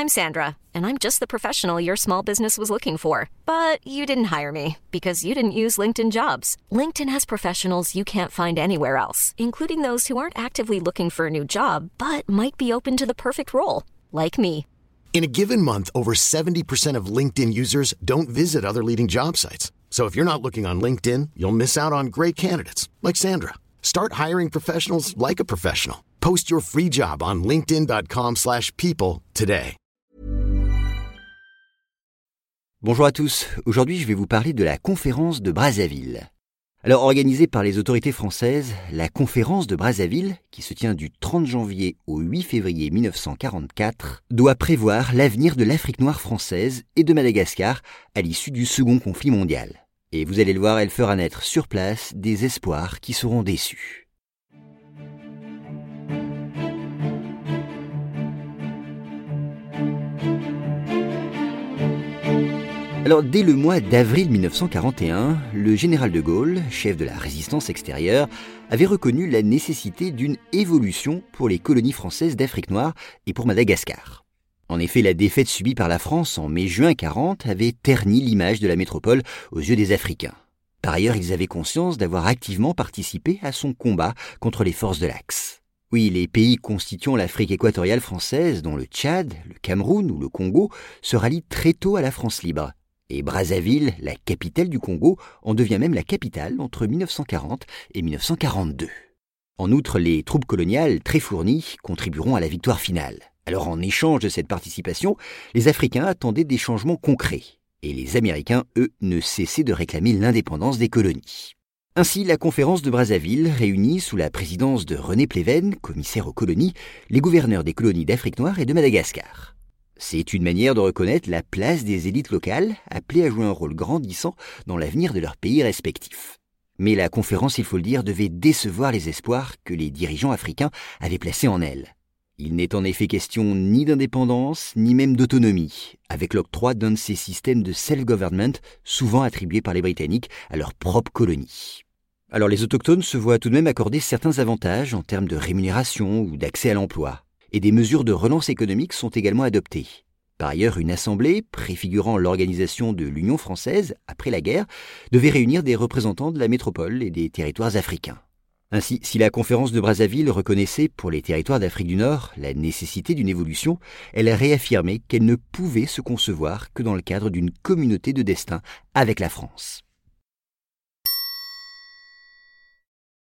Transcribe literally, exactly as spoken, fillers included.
I'm Sandra, and I'm just the professional your small business was looking for. But you didn't hire me because you didn't use LinkedIn Jobs. LinkedIn has professionals you can't find anywhere else, including those who aren't actively looking for a new job, but might be open to the perfect role, like me. In a given month, over seventy percent of LinkedIn users don't visit other leading job sites. So if you're not looking on LinkedIn, you'll miss out on great candidates like Sandra. Start hiring professionals like a professional. Post your free job on linkedin.com slash people today. Bonjour à tous. Aujourd'hui, je vais vous parler de la conférence de Brazzaville. Alors, organisée par les autorités françaises, la conférence de Brazzaville, qui se tient du trente janvier au huit février mille neuf cent quarante-quatre, doit prévoir l'avenir de l'Afrique noire française et de Madagascar à l'issue du second conflit mondial. Et vous allez le voir, elle fera naître sur place des espoirs qui seront déçus. Alors, dès le mois d'avril mille neuf cent quarante et un, le général de Gaulle, chef de la résistance extérieure, avait reconnu la nécessité d'une évolution pour les colonies françaises d'Afrique noire et pour Madagascar. En effet, la défaite subie par la France en mai-juin quarante avait terni l'image de la métropole aux yeux des Africains. Par ailleurs, ils avaient conscience d'avoir activement participé à son combat contre les forces de l'Axe. Oui, les pays constituant l'Afrique équatoriale française, dont le Tchad, le Cameroun ou le Congo, se rallient très tôt à la France libre. Et Brazzaville, la capitale du Congo, en devient même la capitale entre mille neuf cent quarante et mille neuf cent quarante-deux. En outre, les troupes coloniales, très fournies, contribueront à la victoire finale. Alors en échange de cette participation, les Africains attendaient des changements concrets. Et les Américains, eux, ne cessaient de réclamer l'indépendance des colonies. Ainsi, la conférence de Brazzaville réunit, sous la présidence de René Pleven, commissaire aux colonies, les gouverneurs des colonies d'Afrique noire et de Madagascar. C'est une manière de reconnaître la place des élites locales, appelées à jouer un rôle grandissant dans l'avenir de leurs pays respectifs. Mais la conférence, il faut le dire, devait décevoir les espoirs que les dirigeants africains avaient placés en elle. Il n'est en effet question ni d'indépendance, ni même d'autonomie, avec l'octroi d'un de ces systèmes de self-government souvent attribués par les Britanniques à leurs propres colonies. Alors les autochtones se voient tout de même accorder certains avantages en termes de rémunération ou d'accès à l'emploi. Et des mesures de relance économique sont également adoptées. Par ailleurs, une assemblée, préfigurant l'organisation de l'Union française après la guerre, devait réunir des représentants de la métropole et des territoires africains. Ainsi, si la conférence de Brazzaville reconnaissait pour les territoires d'Afrique du Nord la nécessité d'une évolution, elle a réaffirmé qu'elle ne pouvait se concevoir que dans le cadre d'une communauté de destin avec la France.